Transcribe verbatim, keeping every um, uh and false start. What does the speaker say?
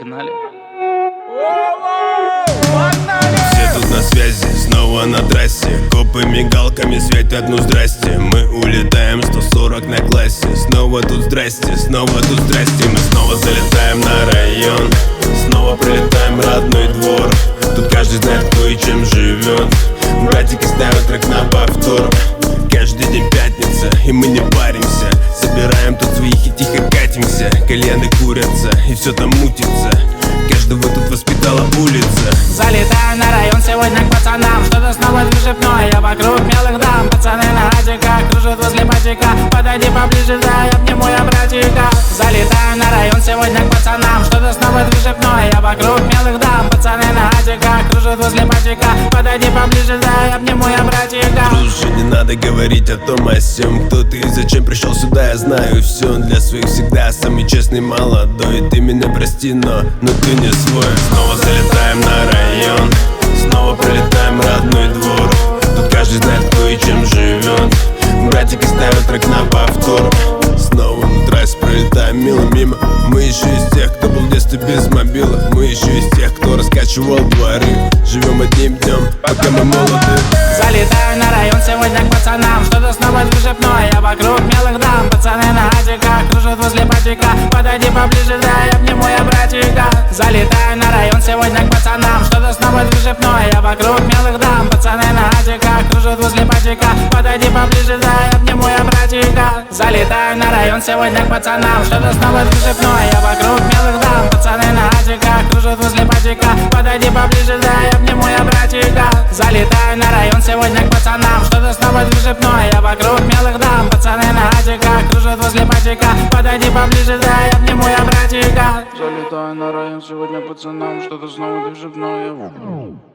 Погнали. Все тут на связи, снова на трассе. Копы мигалками светят, ну здрасте. Мы улетаем сто сорок на классе. Снова тут здрасте, снова тут здрасте. Мы снова залетаем на район. Снова прилетаем в родной двор. Тут каждый знает, кто и чем живет. Братики ставят трек на повтор. Каждый день пятница, и мы не паримся. Собираем тут своих и тихо катимся. Кальяны курятся, и все там мутится. Каждого тут воспитала улица. Залетаю на район сегодня к пацанам. Что-то снова движепное, я вокруг мелых дам. Пацаны на гаджиках кружат возле батика. Подойди поближе, да, я обниму я братика. Залетаю на район сегодня к пацанам. Что-то снова движепное, я вокруг мелых дам. Пацаны на гаджиках кружат возле батика. Подойди поближе, да, я обниму я братика. Друже, не надо говорить о том о сём. Кто ты и зачем пришел сюда, я знаю все. Для своих всегда самый честный молодой. Ты меня прости, но, но ты не свой. Снова залетаем на район. Снова прилетаем в родной двор. Тут каждый знает, кто и чем живет. Братики ставят трек на повтор. Снова на трассе пролетаем мило мимо. Мы еще из тех, кто был в детстве без мобила. Мы еще из тех, кто раскачивал дворы. Живем одним днем, пока мы молоды. Залетаю на район сегодня к пацанам. Что-то снова движепное, я вокруг мелых дам. Пацаны на гаджиках кружат возле батика. Подойди поближе, да, я обниму я братика. Залетаю на район сегодня к пацанам. Что-то снова движепное, я вокруг мелых дам. Пацаны на гаджиках кружат возле батика. Подойди поближе, да, я обниму я братика. Залетаю на район сегодня к пацанам. Что-то снова движепное, я вокруг мелых дам. Пацаны на гаджиках кружат возле батика. Подойди поближе, да, я обниму я братика. Залетаю на район сегодня к пацанам. Что-то снова движепное, я вокруг мелых дам. Пацаны на гаджиках кружат возле батика. Подойди поближе, да, я обниму я братика. Залетаю на район сегодня пацанам. Что-то снова движепное.